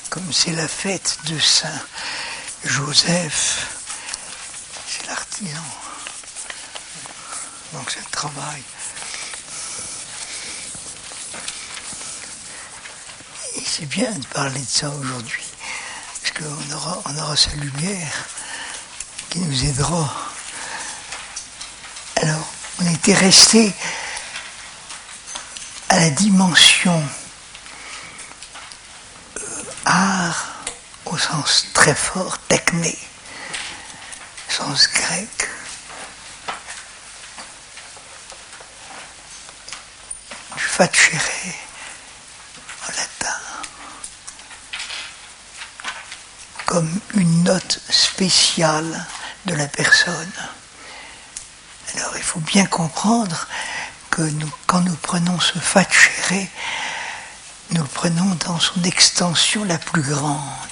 comme c'est la fête de Saint Joseph, c'est l'artisan, donc c'est le travail. Et c'est bien de parler de ça aujourd'hui, parce qu'on aura sa lumière qui nous aidera. Alors, on était resté à la dimension art au sens très fort, techné, sens grec. Du facere en latin, comme une note spéciale de la personne. Alors il faut bien comprendre que quand nous prenons ce facere, nous le prenons dans son extension la plus grande.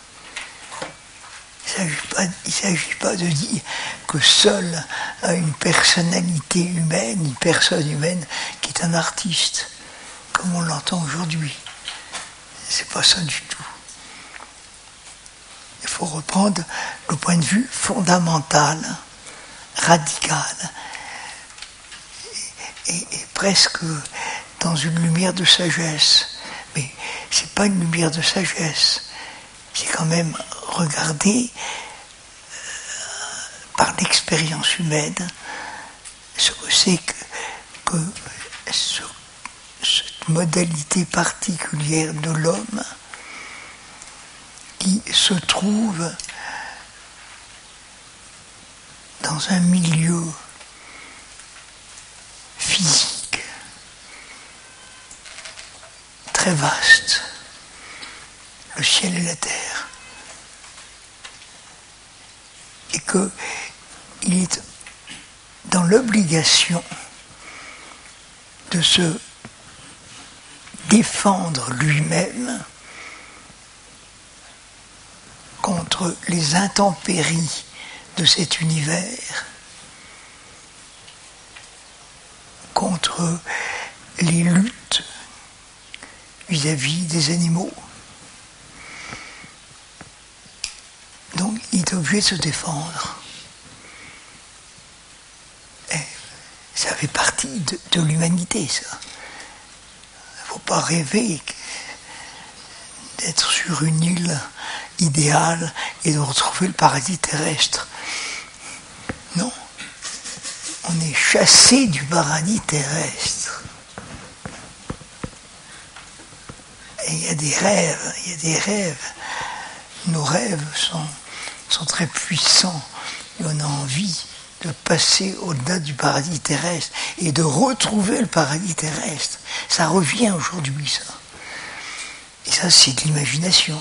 Il ne s'agit pas de dire que seule une personnalité humaine, une personne humaine qui est un artiste, comme on l'entend aujourd'hui. C'est pas ça du tout. Il faut reprendre le point de vue fondamental, radical, et presque dans une lumière de sagesse. Mais c'est pas une lumière de sagesse, c'est quand même regarder par l'expérience humaine ce que c'est que cette modalité particulière de l'homme qui se trouve dans un milieu physique très vaste, le ciel et la terre, et qu'il est dans l'obligation de se défendre lui-même contre les intempéries de cet univers, contre les luttes vis-à-vis des animaux. Donc il est obligé de se défendre. Et ça fait partie de l'humanité, ça. Il ne faut pas rêver d'être sur une île idéale et de retrouver le paradis terrestre. Non. On est chassé du paradis terrestre. Et il y a des rêves. Nos rêves sont très puissants. Et on a envie de passer au-delà du paradis terrestre et de retrouver le paradis terrestre. Ça revient aujourd'hui, ça. Et ça, c'est de l'imagination.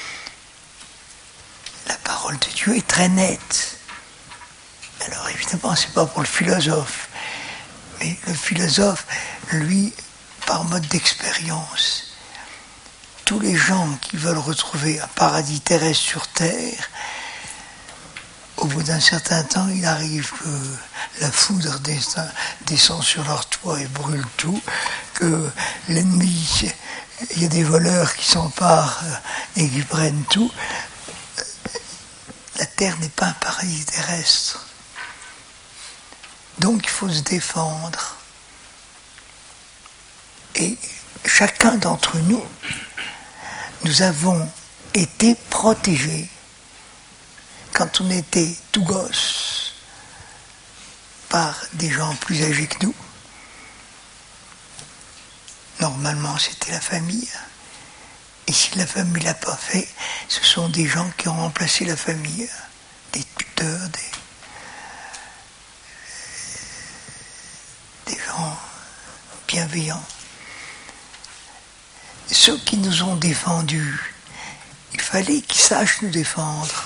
La parole de Dieu est très nette. Alors évidemment, c'est pas pour le philosophe. Mais le philosophe, lui, par mode d'expérience, tous les gens qui veulent retrouver un paradis terrestre sur terre, au bout d'un certain temps, il arrive que la foudre descend sur leur toit et brûle tout, que l'ennemi, il y a des voleurs qui s'emparent et qui prennent tout. La terre n'est pas un paradis terrestre. Donc il faut se défendre. Et chacun d'entre nous, nous avons été protégés quand on était tout gosse par des gens plus âgés que nous. Normalement, c'était la famille. Et si la famille ne l'a pas fait, ce sont des gens qui ont remplacé la famille, des tuteurs, des gens bienveillants. Ceux qui nous ont défendus, il fallait qu'ils sachent nous défendre.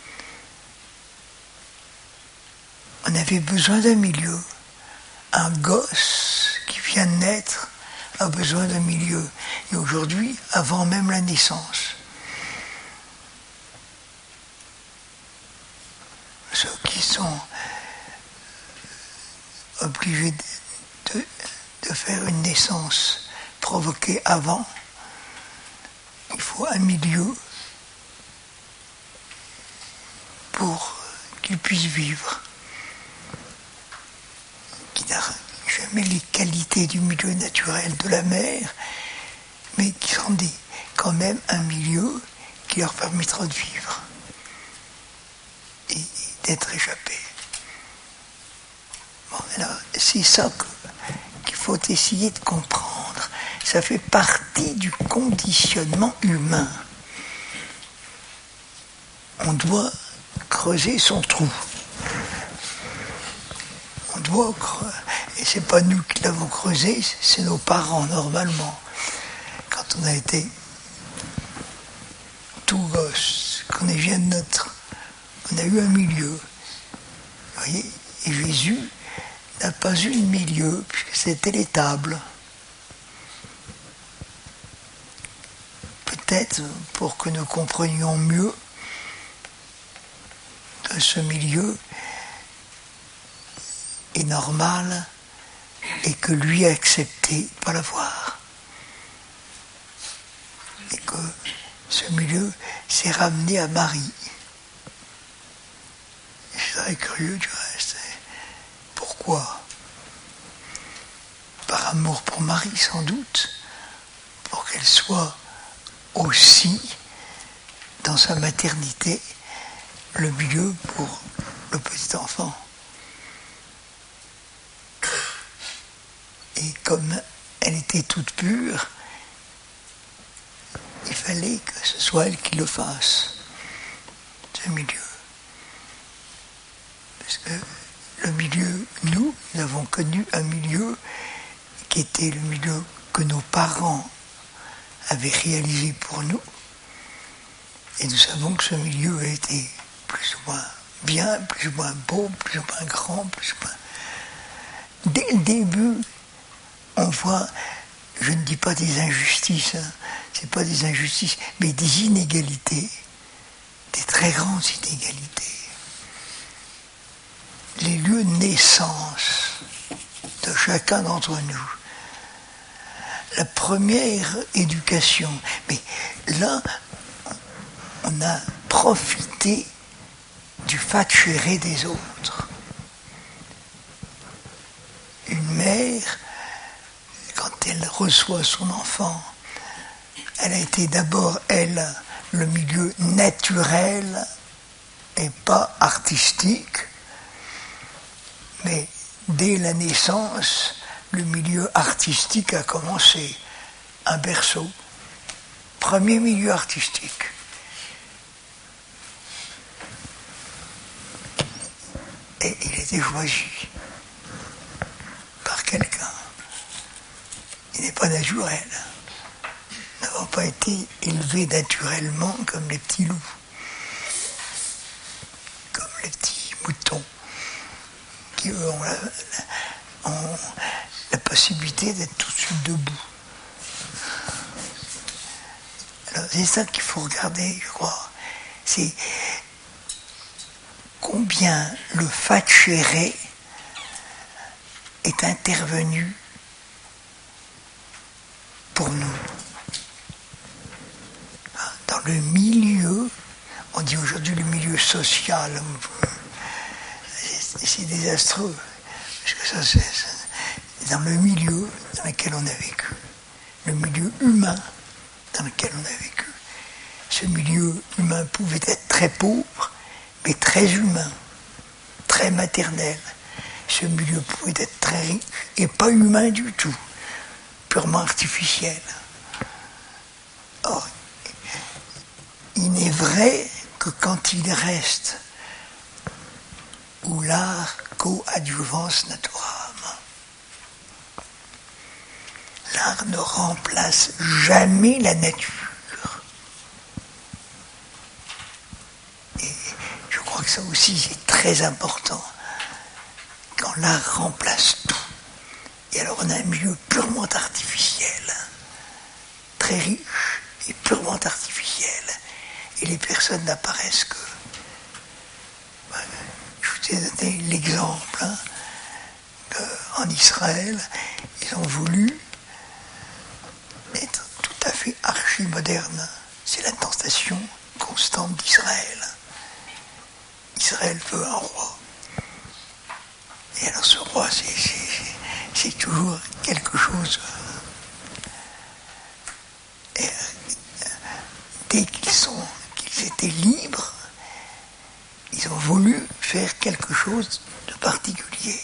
On avait besoin d'un milieu. Un gosse qui vient de naître a besoin d'un milieu. Et aujourd'hui, avant même la naissance. Ceux qui sont obligés de faire une naissance provoquée avant, il faut faut un milieu pour qu'il puisse vivre, qui n'a jamais les qualités du milieu naturel de la mer, mais qui sont quand même un milieu qui leur permettra de vivre et d'être échappés. Bon, alors, c'est ça qu'il faut essayer de comprendre. Ça fait partie du conditionnement humain. On doit creuser son trou. On doit creuser. Et c'est pas nous qui l'avons creusé, c'est nos parents, normalement. Quand on a été tout gosse, qu'on est jeune naître, on a eu un milieu. Vous voyez, et Jésus n'a pas eu de milieu, puisque c'était l'étable. Peut-être pour que nous comprenions mieux que ce milieu est normal et que lui a accepté de pas l'avoir. Et que ce milieu s'est ramené à Marie. C'est très curieux du reste. Pourquoi ? Par amour pour Marie, sans doute, pour qu'elle soit aussi, dans sa maternité, le milieu pour le petit enfant. Et comme elle était toute pure, il fallait que ce soit elle qui le fasse, ce milieu. Parce que le milieu, nous avons connu un milieu qui était le milieu que nos parents avaient réalisé pour nous. Et nous savons que ce milieu a été plus ou moins bien, plus ou moins beau, plus ou moins grand, plus ou moins... Dès le début, on voit, je ne dis pas des injustices, c'est pas des injustices, mais des inégalités, des très grandes inégalités. Les lieux de naissance de chacun d'entre nous. La première éducation. Mais là, on a profité du facere des autres. Une mère, quand elle reçoit son enfant, elle a été d'abord, elle, le milieu naturel et pas artistique, mais dès la naissance, le milieu artistique a commencé. Un berceau, premier milieu artistique. Et il était choisi par quelqu'un. Il n'est pas naturel. Nous n'avons pas été élevés naturellement comme les petits loups, comme les petits moutons, qui eux ont la possibilité d'être tout de suite debout. Alors c'est ça qu'il faut regarder, je crois. C'est combien le facere est intervenu pour nous. Dans le milieu, on dit aujourd'hui le milieu social, c'est désastreux, parce que ça c'est dans le milieu dans lequel on a vécu, le milieu humain dans lequel on a vécu. Ce milieu humain pouvait être très pauvre, mais très humain, très maternel. Ce milieu pouvait être très riche et pas humain du tout, purement artificiel. Or, il n'est vrai que quand il reste ou l'art coadjuvans naturam. L'art ne remplace jamais la nature. Et je crois que ça aussi c'est très important. Quand l'art remplace tout. Et alors on a un milieu purement artificiel, très riche et purement artificiel. Et les personnes n'apparaissent que... Je vous ai donné l'exemple. En Israël, ils ont voulu être tout à fait archi-modernes. c'est la tentation constante d'Israël. Israël veut un roi. Et alors ce roi, c'est toujours quelque chose. Et, dès qu'ils étaient libres, ils ont voulu faire quelque chose de particulier,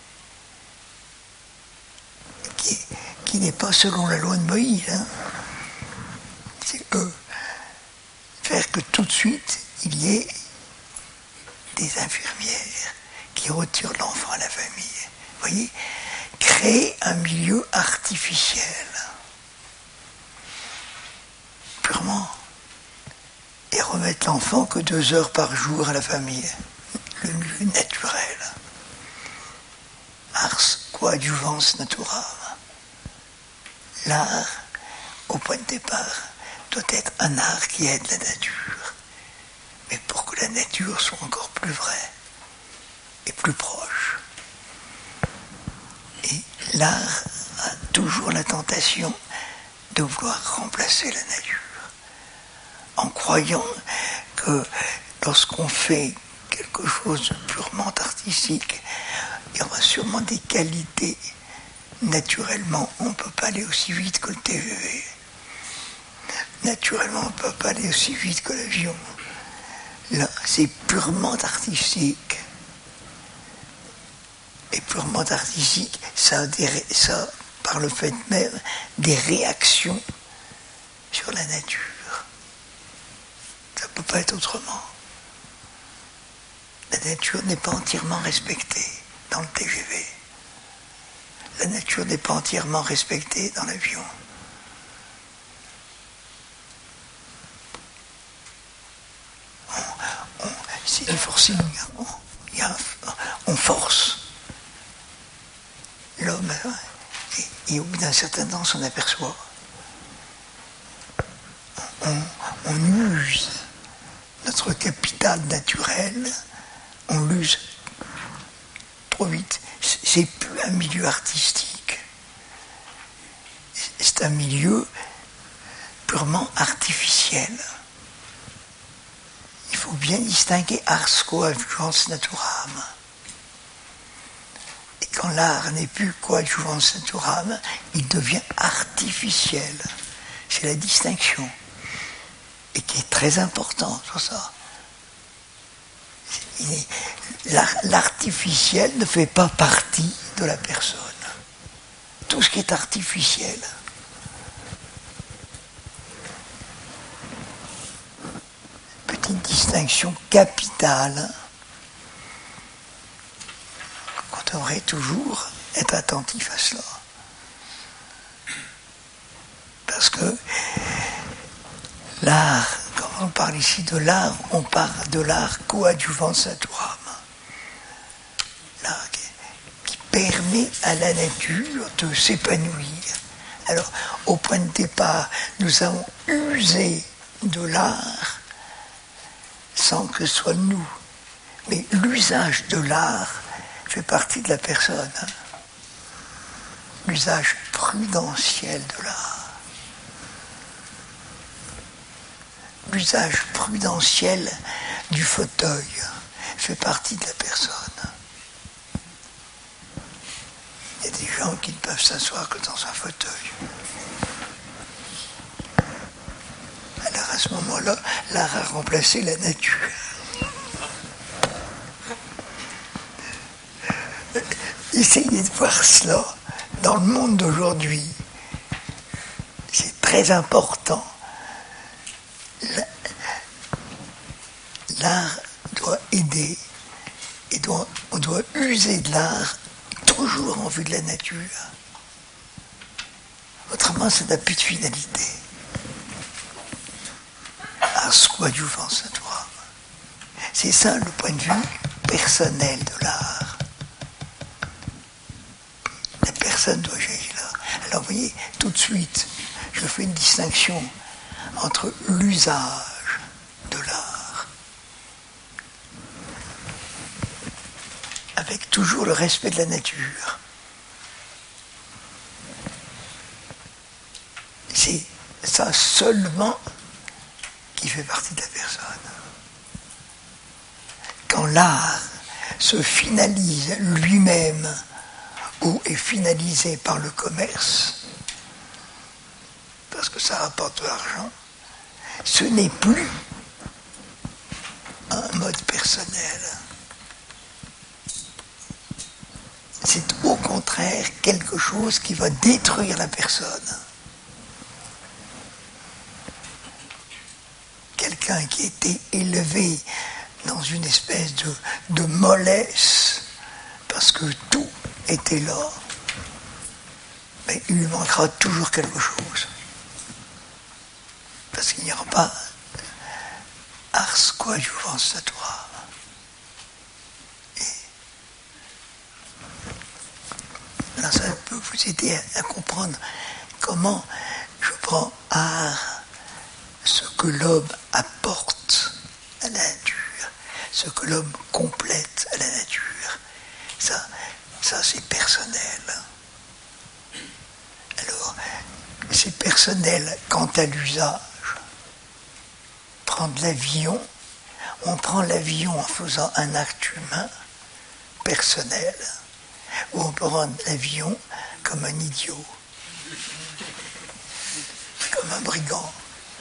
qui n'est pas selon la loi de Moïse. Hein. C'est eux. Faire que tout de suite, il y ait des infirmières qui retirent l'enfant à la famille. Vous voyez, créer un milieu artificiel, purement, et remettre l'enfant que 2 heures par jour à la famille, le milieu naturel. Ars coadjuvans naturam. L'art, au point de départ, doit être un art qui aide la nature, mais pour que la nature soit encore plus vraie et plus proche. Et l'art a toujours la tentation de vouloir remplacer la nature, en croyant que lorsqu'on fait quelque chose de purement artistique, il y aura sûrement des qualités. Naturellement, on ne peut pas aller aussi vite que le TGV. Naturellement, on ne peut pas aller aussi vite que l'avion. Là, c'est purement artistique. Et purement artistique, ça a par le fait même, des réactions sur la nature. Ça ne peut pas être autrement. La nature n'est pas entièrement respectée dans le TGV. La nature n'est pas entièrement respectée dans l'avion. C'est du forcing. On force l'homme. Et au bout d'un certain temps, on s'en aperçoit. On use notre capital naturel, on l'use trop vite. C'est plus un milieu artistique. C'est un milieu purement artificiel. Il faut bien distinguer ars coadjuvans naturam. Et quand l'art n'est plus coadjuvans naturam, il devient artificiel. C'est la distinction. Et qui est très importante pour ça. L'artificiel ne fait pas partie de la personne. Tout ce qui est artificiel. Petite distinction capitale qu'on devrait toujours être attentif à cela. Parce que l'art, quand on parle ici de l'art, on parle de l'art coadjuvans naturam. L'art qui permet à la nature de s'épanouir. Alors, au point de départ, nous avons usé de l'art sans que ce soit nous. Mais l'usage de l'art fait partie de la personne. Hein. L'usage prudentiel de l'art. L'usage prudentiel du fauteuil fait partie de la personne. Il y a des gens qui ne peuvent s'asseoir que dans un fauteuil. Alors à ce moment-là, l'art a remplacé la nature. Essayez de voir cela dans le monde d'aujourd'hui. C'est très important. L'art doit aider et on doit user de l'art toujours en vue de la nature. Autrement, ça n'a plus de finalité. Ars coadjuvans naturam. C'est ça le point de vue personnel de l'art. La personne doit agir là. Alors vous voyez, tout de suite, je fais une distinction entre l'usage de l'art, avec toujours le respect de la nature. C'est ça seulement fait partie de la personne. Quand l'art se finalise lui-même ou est finalisé par le commerce, parce que ça rapporte de l'argent, ce n'est plus un mode personnel. C'est au contraire quelque chose qui va détruire la personne. Quelqu'un qui était élevé dans une espèce de mollesse, parce que tout était là, mais il lui manquera toujours quelque chose. Parce qu'il n'y aura pas ars coadjuvansatura. Là, ça peut vous aider à comprendre comment je prends art, ce que l'homme apporte à la nature, ce que l'homme complète à la nature. Ça c'est personnel. Alors, c'est personnel quant à l'usage. Prendre l'avion, on prend l'avion en faisant un acte humain, personnel, ou on peut rendre l'avion comme un idiot, comme un brigand.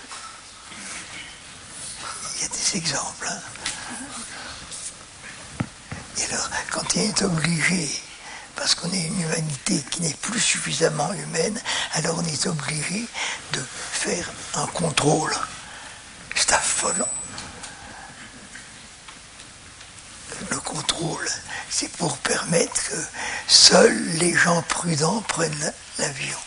Il y a des exemples. Hein. Et alors, quand il est obligé, parce qu'on est une humanité qui n'est plus suffisamment humaine, alors on est obligé de faire un contrôle. C'est affolant. Le contrôle, c'est pour permettre que seuls les gens prudents prennent l'avion.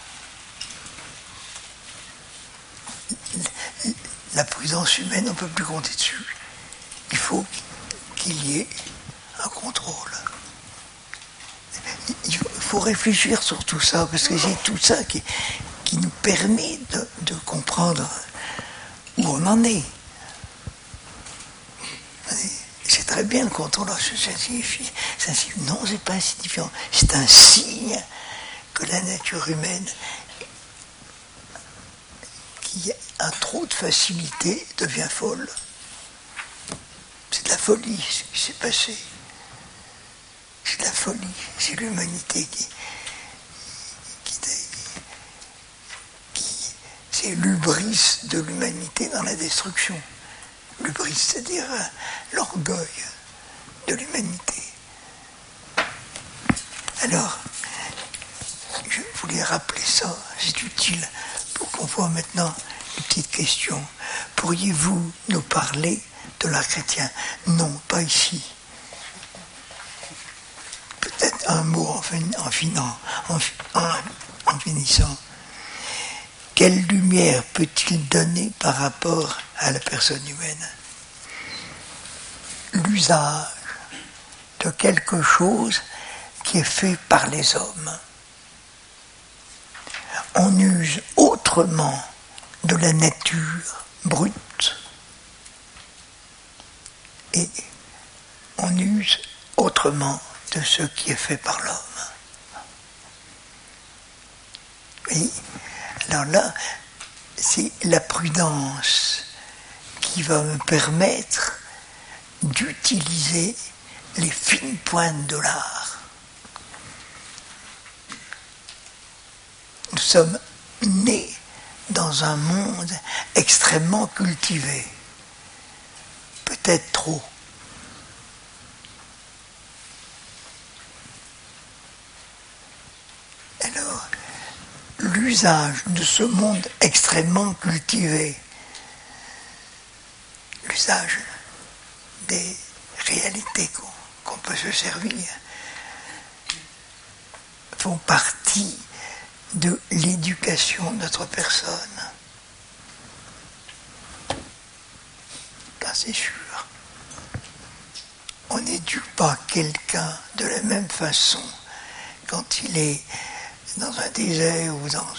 La prudence humaine, on ne peut plus compter dessus. Il faut qu'il y ait un contrôle. Il faut réfléchir sur tout ça, parce que c'est tout ça qui nous permet de comprendre où on en est. C'est très bien le contrôle, ça signifie. Non, c'est pas insignifiant. C'est un signe que la nature humaine, qui a trop de facilité, devient folle. C'est de la folie ce qui s'est passé. C'est de la folie. C'est l'humanité qui c'est l'hubris de l'humanité dans la destruction. L'hubris, c'est-à-dire l'orgueil de l'humanité. Alors, je voulais rappeler ça, c'est utile pour qu'on voit maintenant une petite question. Pourriez-vous nous parler de l'art chrétien? Non, pas ici. Peut-être un mot en finissant. Quelle lumière peut-il donner par rapport à la personne humaine? L'usage de quelque chose qui est fait par les hommes. On use autrement de la nature brute et on use autrement de ce qui est fait par l'homme. Et alors là, c'est la prudence qui va me permettre d'utiliser les fines pointes de l'art. Nous sommes nés dans un monde extrêmement cultivé, peut-être trop. Alors, l'usage de ce monde extrêmement cultivé, l'usage des réalités qu'on peut se servir, font partie de l'éducation de notre personne. Ça, c'est sûr. On n'éduque pas quelqu'un de la même façon quand il est dans un désert ou dans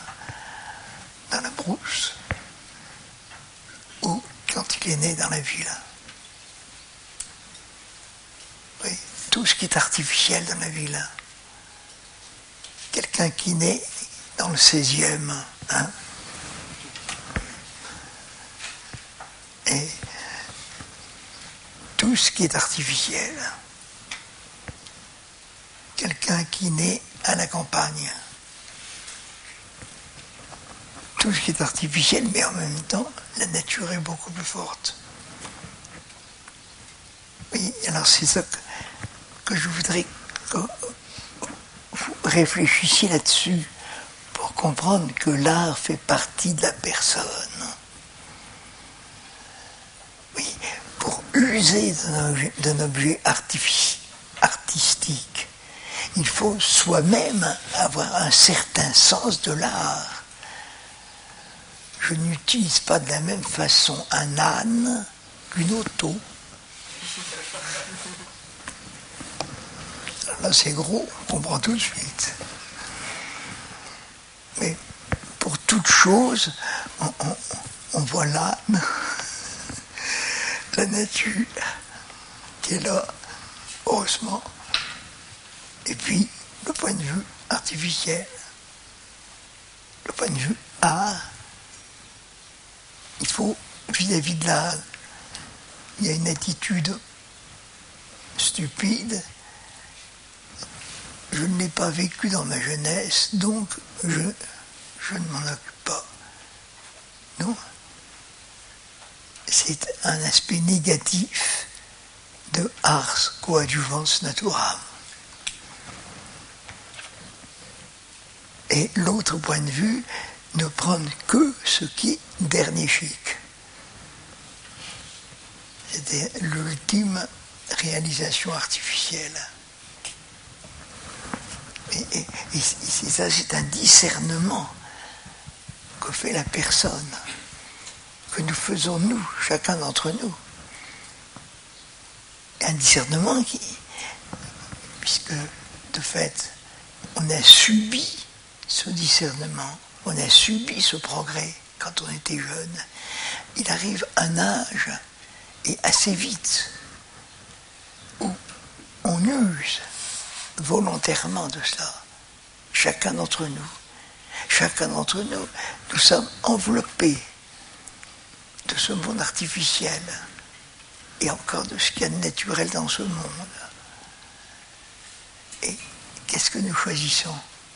la brousse, ou quand il est né dans la ville. Oui, tout ce qui est artificiel dans la ville. Quelqu'un qui naît dans le 16e, Et tout ce qui est artificiel, quelqu'un qui naît à la campagne, tout ce qui est artificiel, mais en même temps, la nature est beaucoup plus forte. Oui, alors c'est ça que je voudrais que vous réfléchissiez là-dessus pour comprendre que l'art fait partie de la personne. Oui, pour user d'un objet artistique, il faut soi-même avoir un certain sens de l'art. Je n'utilise pas de la même façon un âne qu'une auto. Là, c'est gros, on comprend tout de suite. Mais pour toute chose, on voit l'âne, la nature qui est là, heureusement. Et puis, le point de vue artificiel, le point de vue art, il faut, vis-à-vis de l'art, il y a une attitude stupide. Je ne l'ai pas vécu dans ma jeunesse, donc je ne m'en occupe pas. Non. C'est un aspect négatif de ars coadjuvans naturam. Et l'autre point de vue, ne prendre que ce qui est dernier chic. C'était l'ultime réalisation artificielle. Et c'est ça, c'est un discernement que fait la personne, que nous faisons nous, chacun d'entre nous. Un discernement qui, puisque de fait, on a subi ce discernement, on a subi ce progrès quand on était jeune, il arrive un âge, et assez vite, où on use volontairement de cela. Chacun d'entre nous, nous sommes enveloppés de ce monde artificiel et encore de ce qu'il y a de naturel dans ce monde. Et qu'est-ce que nous choisissons ?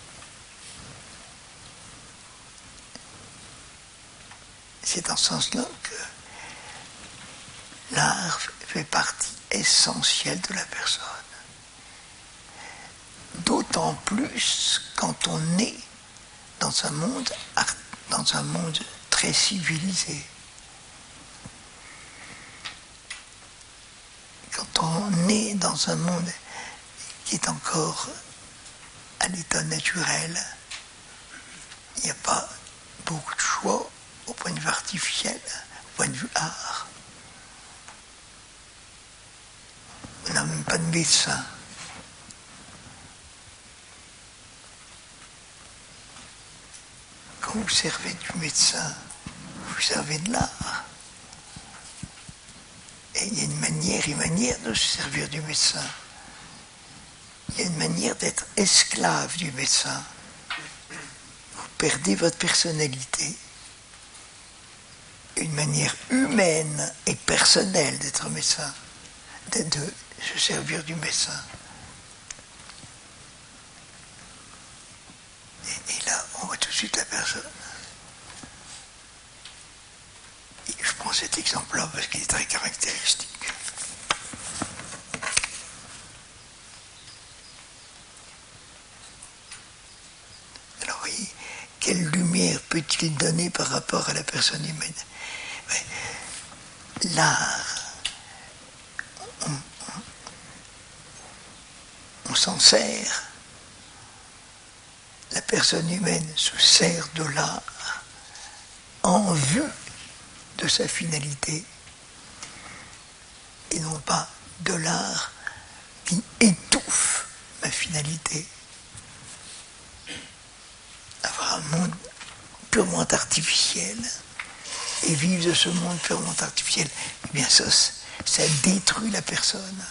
C'est dans ce sens-là que l'art fait partie essentielle de la personne. D'autant plus quand on est dans un monde très civilisé. Quand on est dans un monde qui est encore à l'état naturel, il n'y a pas beaucoup de choix au point de vue artificiel, au point de vue art. On n'a même pas de médecin. Quand vous servez du médecin, vous servez de l'art. Et il y a une manière de se servir du médecin. Il y a une manière d'être esclave du médecin. Vous perdez votre personnalité. Une manière humaine et personnelle d'être médecin, de se servir du médecin. Et là, on voit tout de suite la personne. Et je prends cet exemple-là parce qu'il est très caractéristique. Alors oui, quelle lumière peut-il donner par rapport à la personne humaine ? L'art, on s'en sert. La personne humaine se sert de l'art en vue de sa finalité et non pas de l'art qui étouffe ma finalité. Avoir un monde purement artificiel et vivre de ce monde purement artificiel, eh bien ça détruit la personne.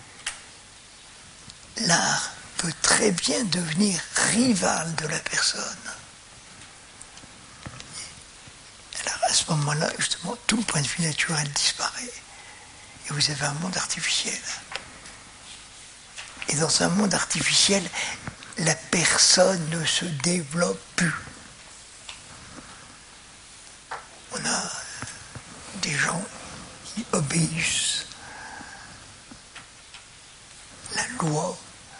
L'art peut très bien devenir rival de la personne. Alors à ce ce moment-là, justement, tout le point de vue naturel disparaît. Et vous avez un monde artificiel. Et dans un monde artificiel, la personne ne se développe plus. On a des gens qui obéissent la loi,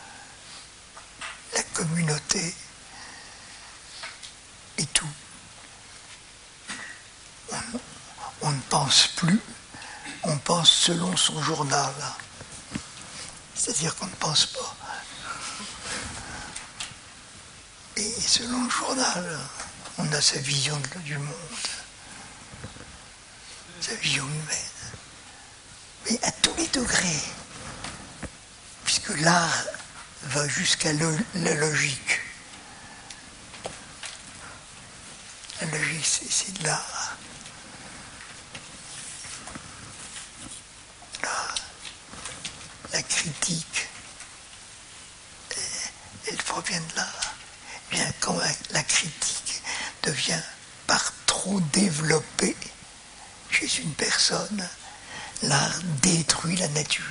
la communauté et tout. On ne pense plus, on pense selon son journal. C'est-à-dire qu'on ne pense pas. Et selon le journal, on a sa vision du monde, sa vision humaine. Mais à tous les degrés, puisque l'art va jusqu'à la logique. La logique, c'est de l'art. La critique, elle provient de l'art. Bien, quand la critique devient par trop développée chez une personne, l'art détruit la nature.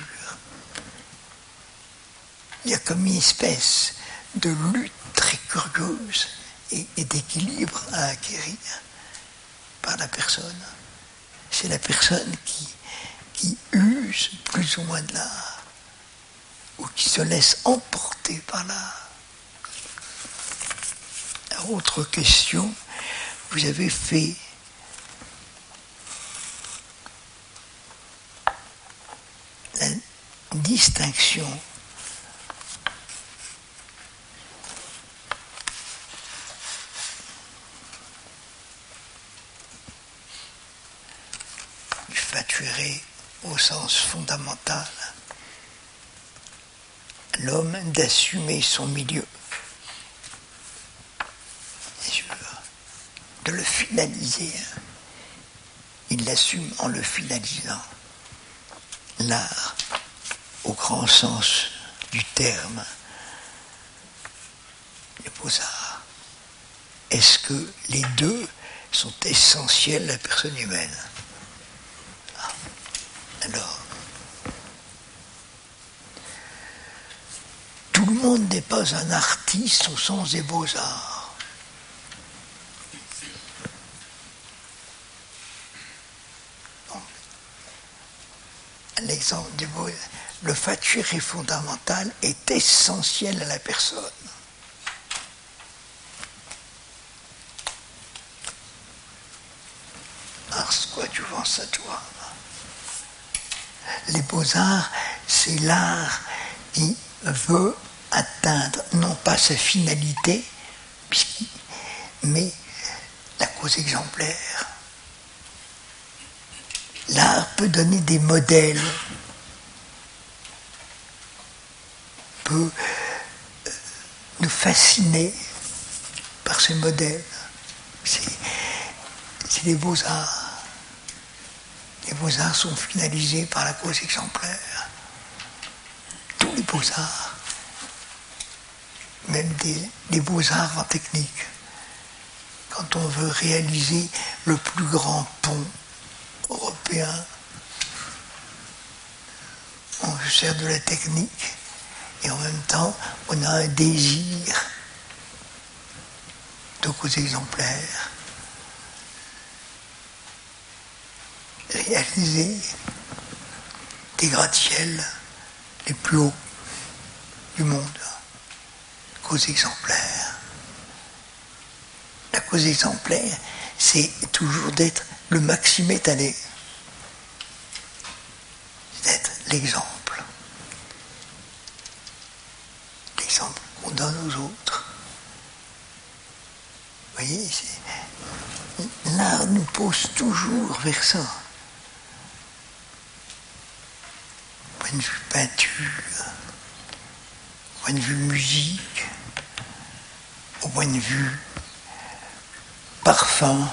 Il y a comme une espèce de lutte très curieuse et d'équilibre à acquérir par la personne. C'est la personne qui use plus ou moins de l'art, ou qui se laisse emporter par l'art. Autre question, vous avez fait la distinction du fatuéré au sens fondamental, l'homme d'assumer son milieu, de le finaliser. Il l'assume en le finalisant. L'art, au grand sens du terme, les beaux-arts. Est-ce que les deux sont essentiels à la personne humaine? Alors, tout le monde n'est pas un artiste au sens des beaux-arts. L'exemple du beau, le fatuéré fondamental est essentiel à la personne. Ars coadjuvans à toi. Les beaux-arts, c'est l'art qui veut atteindre non pas sa finalité, mais la cause exemplaire. L'art peut donner des modèles, peut nous fasciner par ces modèles. C'est les beaux-arts. Les beaux-arts sont finalisés par la cause exemplaire. Tous les beaux-arts, même des beaux-arts en technique. Quand on veut réaliser le plus grand pont européen, on se sert de la technique et en même temps on a un désir de cause exemplaire, réaliser des gratte-ciels les plus hauts du monde, cause exemplaire. La cause exemplaire, c'est toujours d'être le maxime étalé, d'être l'exemple qu'on donne aux autres. Vous voyez, l'art nous pose toujours vers ça. Au point de vue peinture, au point de vue musique, au point de vue parfum.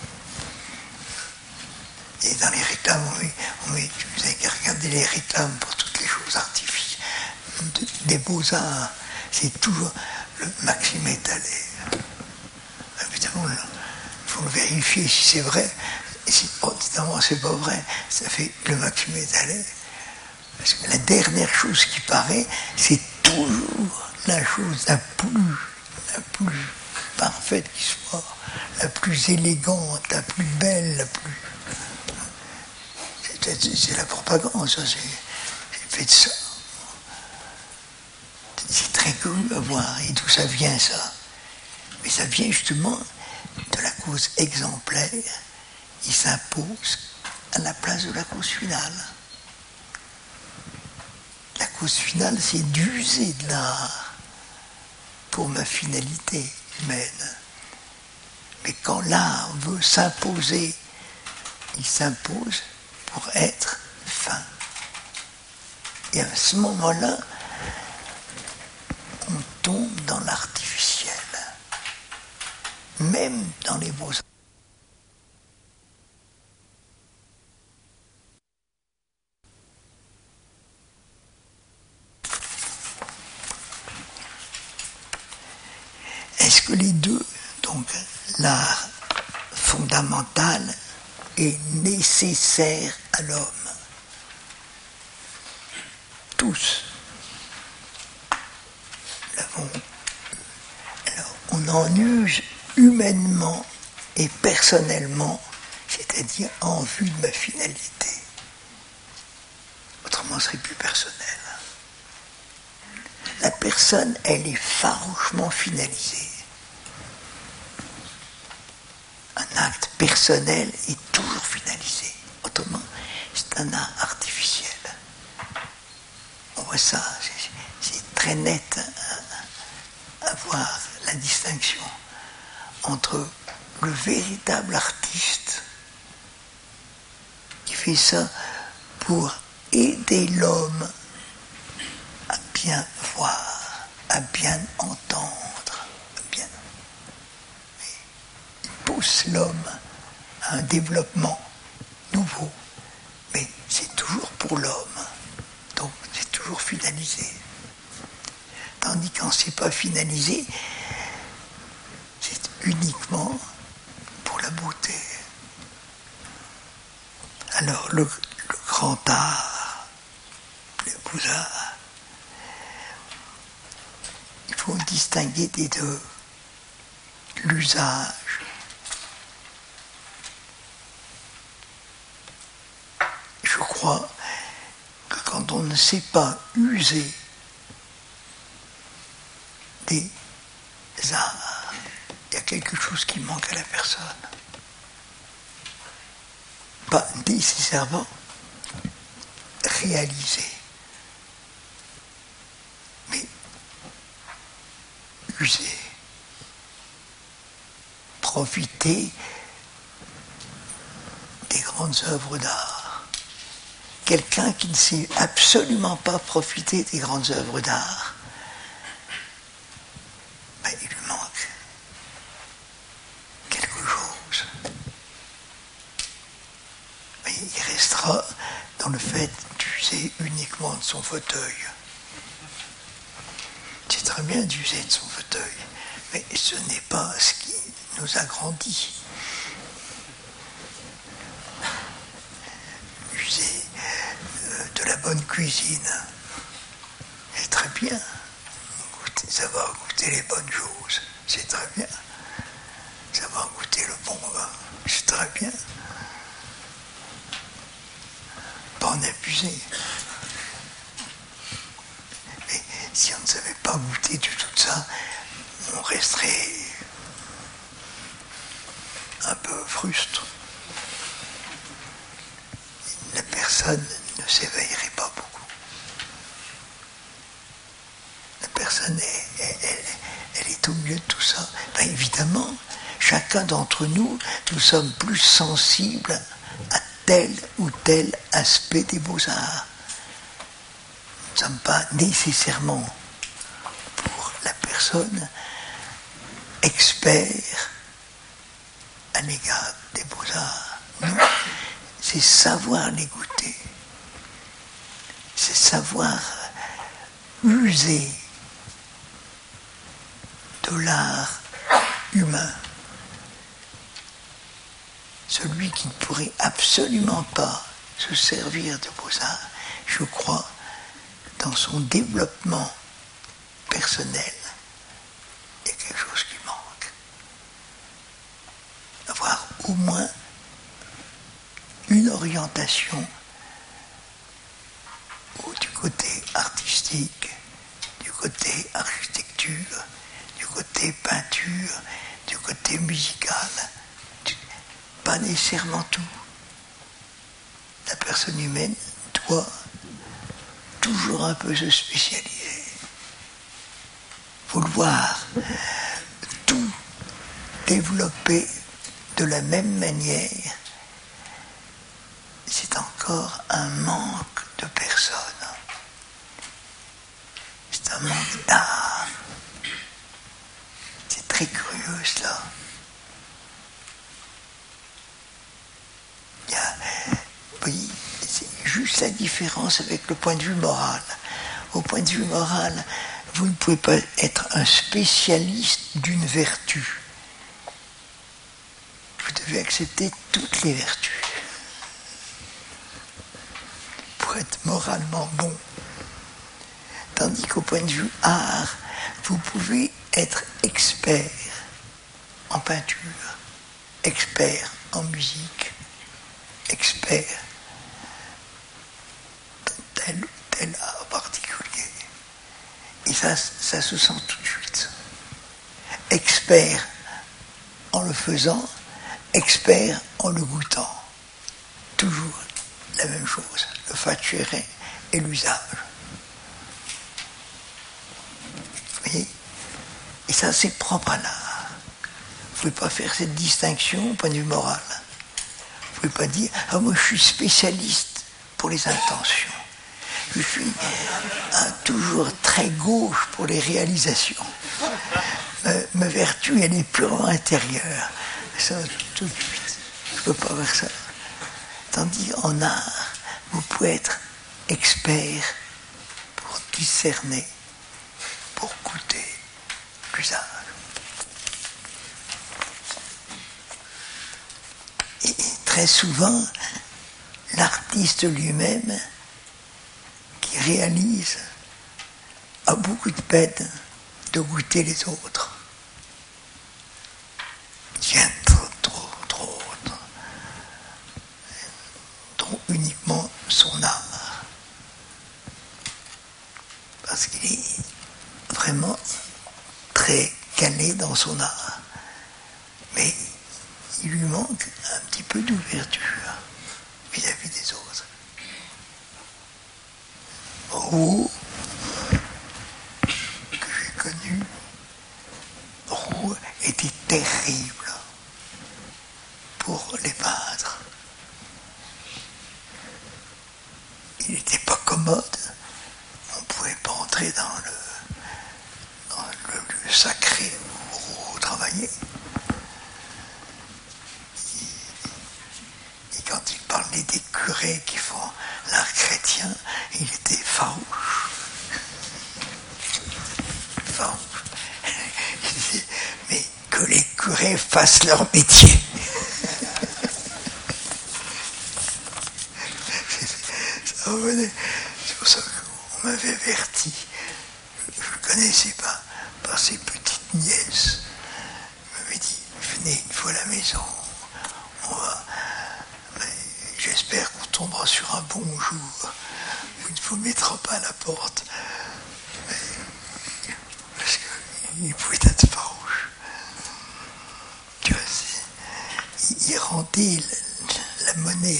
Et dans les réclames, vous avez qu'à regarder les réclames pour toutes les choses artificielles, des beaux-arts, c'est toujours le maxime étalé. Évidemment, il faut vérifier si c'est vrai. Évidemment, c'est pas vrai. Ça fait le maximum est allé. Parce que la dernière chose qui paraît, c'est toujours la chose la plus parfaite qui soit, la plus élégante, la plus belle, la plus. C'est la propagande, ça, c'est fait de ça. C'est très curieux à voir. Et d'où ça vient, ça? Mais ça vient justement de la cause exemplaire. Il s'impose à la place de la cause finale. La cause finale, c'est d'user de l'art pour ma finalité humaine. Mais quand l'art veut s'imposer, il s'impose pour être fin. Et à ce moment-là, on tombe dans l'artificiel. Même dans les beaux-arts. Est-ce que les deux, donc l'art fondamental, est nécessaire à l'homme? Tous l'avons. Alors, on en use humainement et personnellement, c'est-à-dire en vue de ma finalité. Autrement, ce serait plus personnel. La personne, elle est farouchement finalisée. Un acte personnel est toujours finalisé. Autrement, c'est un art artificiel. On voit ça, c'est très net à voir la distinction entre le véritable artiste qui fait ça pour aider l'homme à bien voir, à bien entendre, il pousse l'homme à un développement nouveau, mais c'est toujours pour l'homme, donc c'est toujours finalisé. Tandis que quand c'est pas finalisé, c'est uniquement pour la beauté. Alors le grand art, les beaux-arts, il faut distinguer des deux. L'usage. Je crois que quand on ne sait pas user des arts, il y a quelque chose qui manque à la personne. Pas nécessairement réalisé, mais user, profiter des grandes œuvres d'art. Quelqu'un qui ne sait absolument pas profiter des grandes œuvres d'art, il lui manque quelque chose. Mais il restera dans le fait d'user uniquement de son fauteuil. C'est très bien d'user de son fauteuil, mais ce n'est pas ce qui nous agrandit. User de la bonne cuisine, c'est très bien. Savoir goûter les bonnes choses, c'est très bien. Savoir goûter le bon vin, c'est très bien. Pas en abuser. Mais si on ne savait pas goûter de tout ça, on resterait un peu frustre. La personne ne s'éveillerait pas beaucoup. La personne, elle est au milieu de tout ça. Évidemment, chacun d'entre nous, nous sommes plus sensibles à tel ou tel aspect des beaux-arts. Nous ne sommes pas nécessairement, pour la personne, experts à l'égard des beaux-arts. Non, c'est savoir les goûter. C'est savoir user de l'art humain celui qui ne pourrait absolument pas se servir de Beaux-Arts, je crois, dans son développement personnel, il y a quelque chose qui manque. Avoir au moins une orientation du côté artistique, du côté architecture, du côté peinture, du côté musical, pas nécessairement tout. La personne humaine doit toujours un peu se spécialiser. Vouloir tout développer de la même manière, c'est encore un manque de personnes. C'est un manque d'art. C'est très curieux cela. Oui, c'est juste la différence avec le point de vue moral. Au point de vue moral, vous ne pouvez pas être un spécialiste d'une vertu. Vous devez accepter toutes les vertus pour être moralement bon. Tandis qu'au point de vue art, vous pouvez être expert en peinture, expert en musique, expert dans tel ou tel art particulier. Et ça se sent tout de suite. Expert en le faisant, expert en le goûtant. Toujours la même chose, le facere et l'usage. Vous voyez ? Et ça, c'est propre à l'art. Vous ne pouvez pas faire cette distinction au point de vue moral. Vous ne pouvez pas dire « Ah, moi, je suis spécialiste pour les intentions. Je suis toujours très gauche pour les réalisations. Ma vertu, elle est purement intérieure. » Ça, tout de suite. Je ne peux pas faire ça. Tandis en art, vous pouvez être expert pour discerner, pour goûter l'usage. Et très souvent, l'artiste lui-même qui réalise a beaucoup de peine de goûter les autres. Il y a trop uniquement son art. Parce qu'il est vraiment très calé dans son art. Mais il lui manque un petit peu d'ouverture vis-à-vis des autres. Roux, que j'ai connu, Roux était terrible pour les peintres. Il n'était pas commode, on ne pouvait pas entrer dans le lieu sacré où Roux travaillait. Et quand il parlait des curés qui font l'art chrétien, il était farouche. Il disait, mais que les curés fassent leur métier. C'est pour ça qu'on m'avait averti. Je ne connaissais pas par ses petites nièces. Il m'avait dit, venez une fois à la maison, on va. Mais j'espère qu'on tombera sur un bon jour. Vous ne vous mettrez pas à la porte. Parce qu'il pouvait être farouche. Tu vois, il rendait la monnaie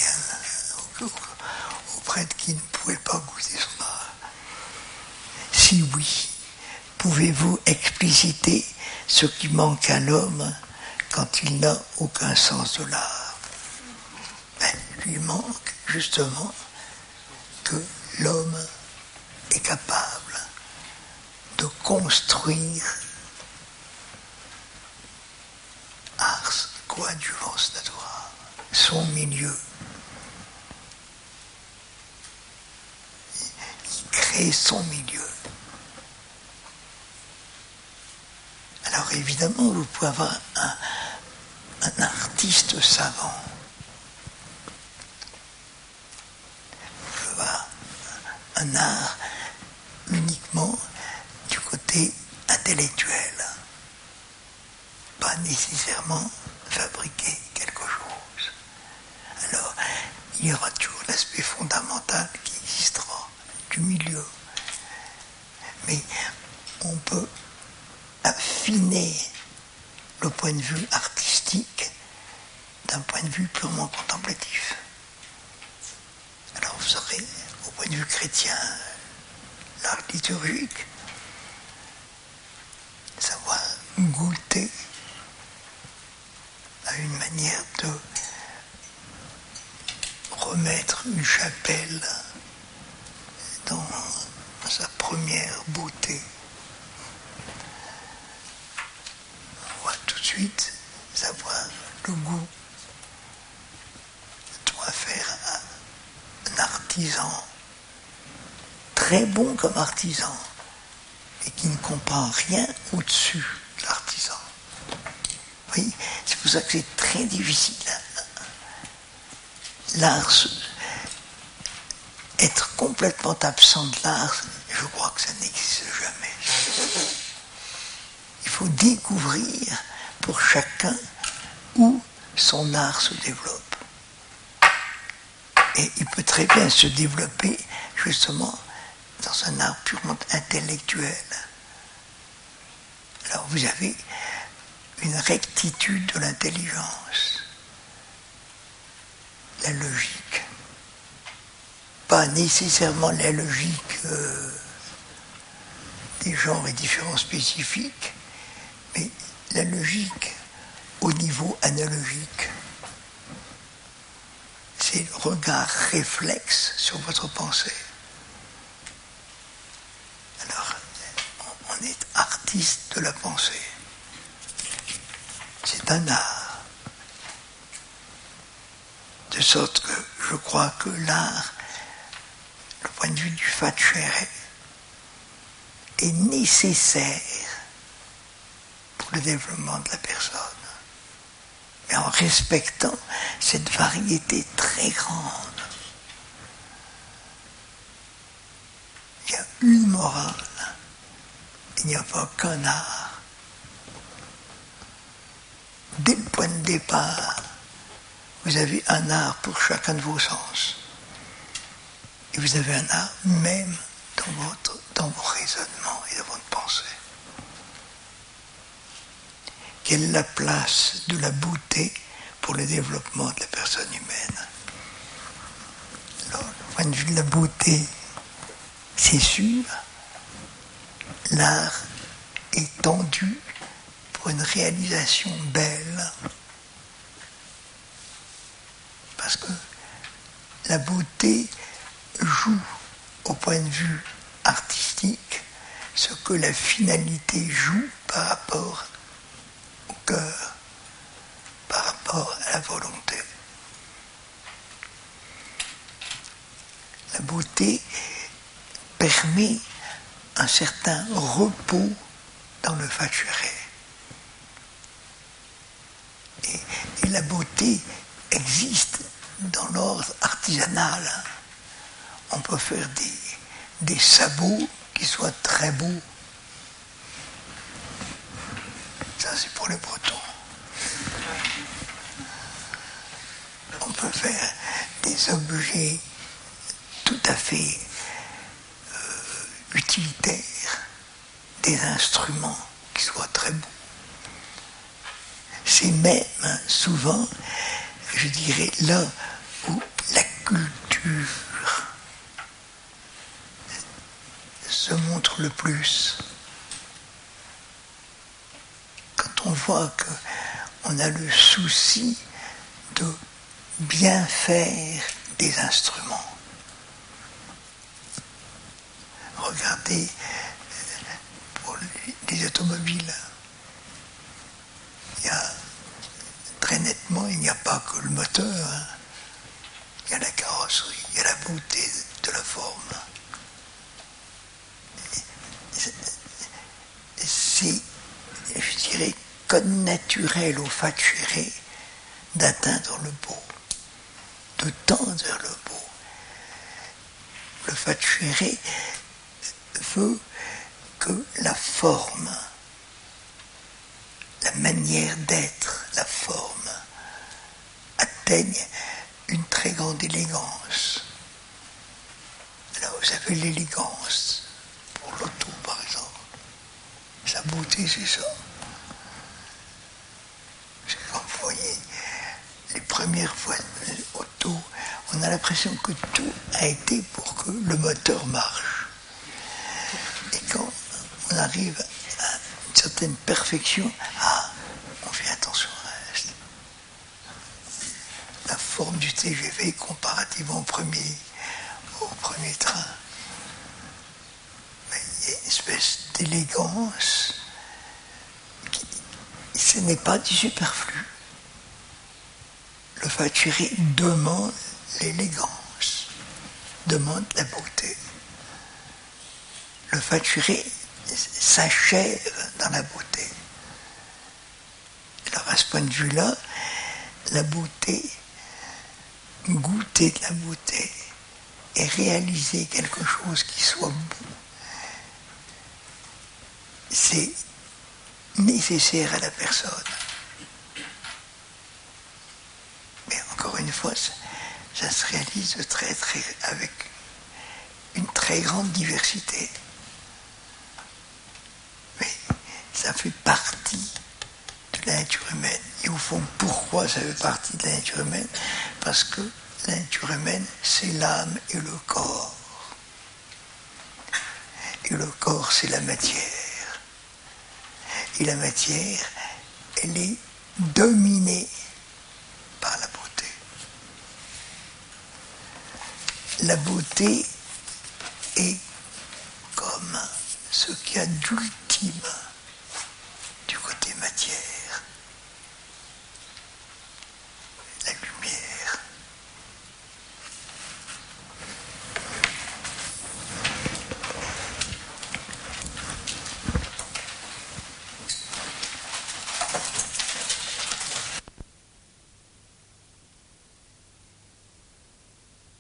au prêtre qui ne pouvait pas goûter son art. Si oui, pouvez-vous expliciter ce qui manque à l'homme quand il n'a aucun sens de l'art? Il lui manque justement que l'homme est capable de construire ars coadjuvans natura, son milieu. Il crée son milieu. Alors évidemment, vous pouvez avoir un artiste savant un art uniquement du côté intellectuel, pas nécessairement fabriquer quelque chose. Alors, il y aura toujours l'aspect fondamental qui existera du milieu, mais on peut affiner le point de vue artistique d'un point de vue purement contemplatif. Alors vous aurez, au point de vue chrétien, l'art liturgique, savoir goûter à une manière de remettre une chapelle dans sa première beauté. On va tout de suite savoir le goût doit faire un artisan très bon comme artisan et qui ne comprend rien au-dessus de l'artisan. Oui, c'est pour ça que c'est très difficile. L'art, être complètement absent de l'art, je crois que ça n'existe jamais. Il faut découvrir pour chacun où son art se développe. Et il peut très bien se développer justement dans un art purement intellectuel. Alors vous avez une rectitude de l'intelligence, la logique. Pas nécessairement la logique des genres et différents spécifiques, mais la logique au niveau analogique. C'est le regard réflexe sur votre pensée. Alors, on est artiste de la pensée. C'est un art. De sorte que je crois que l'art, le point de vue du facere, est nécessaire pour le développement de la personne. Mais en respectant cette variété très grande. Il y a une morale, il n'y a pas qu'un art. Dès le point de départ, vous avez un art pour chacun de vos sens. Et vous avez un art même dans vos raisonnements et dans votre pensée. Quelle est la place de la beauté pour le développement de la personne humaine? Alors, le point de vue de la beauté, c'est sûr, l'art est tendu pour une réalisation belle. Parce que la beauté joue au point de vue artistique ce que la finalité joue par rapport au cœur, par rapport à la volonté. La beauté permet un certain repos dans le facere. Et la beauté existe dans l'ordre artisanal. On peut faire des sabots qui soient très beaux. Ça, c'est pour les Bretons. On peut faire des objets tout à fait utilitaires, des instruments qui soient très beaux. C'est même souvent, je dirais, là où la culture se montre le plus. Quand on voit qu'on a le souci de bien faire des instruments. Regardez pour les automobiles. Il y a très nettement, il n'y a pas que le moteur. Hein. Il y a la carrosserie, il y a la beauté de la forme. C'est, je dirais, code naturel au facere d'atteindre le beau, de tendre vers le beau. Le factuere veut que la forme, la manière d'être, la forme, atteigne une très grande élégance. Là, vous avez l'élégance pour l'auto, par exemple. Sa beauté, c'est ça. C'est quand vous voyez les premières fois auto, on a l'impression que tout a été pour que le moteur marche. Et quand on arrive à une certaine perfection, on fait attention au reste. La forme du TGV comparativement au premier train. Mais il y a une espèce d'élégance. Ce n'est pas du superflu. Le factuere demande l'élégance, demande la beauté. Le factuere s'achève dans la beauté. Alors à ce point de vue-là, la beauté, goûter de la beauté et réaliser quelque chose qui soit beau, c'est nécessaire à la personne. Mais encore une fois, ça se réalise avec une très grande diversité. Mais ça fait partie de la nature humaine. Et au fond, pourquoi ça fait partie de la nature humaine? Parce que la nature humaine, c'est l'âme et le corps. Et le corps, c'est la matière. Et la matière, elle est dominée par la beauté. La beauté est comme ce qu'il y a d'ultime